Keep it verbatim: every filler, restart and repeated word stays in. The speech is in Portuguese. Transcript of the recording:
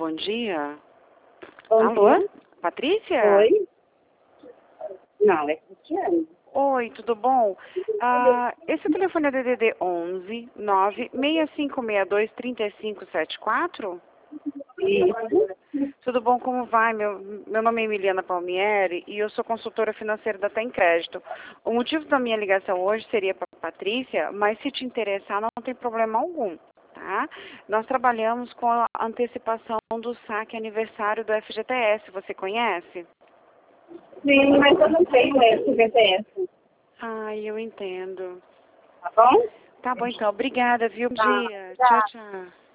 bom dia. Bom Alô? dia. Patrícia? Oi? Não, é Cristiane. Oi, tudo bom? Ah, esse telefone é D D D onze nove seis cinco seis dois três cinco sete quatro? Isso. Tudo bom, como vai? Meu, meu nome é Emiliana Palmieri e eu sou consultora financeira da Tem Crédito. O motivo da minha ligação hoje seria para a Patrícia, mas se te interessar não tem problema algum, tá? Nós trabalhamos com a antecipação do saque aniversário do F G T S, você conhece? Sim, mas eu não tenho esse V T S. Ai, eu entendo. Tá bom? Tá bom então, obrigada, viu? Bom Tá. dia. Tchau, Tá. tchau.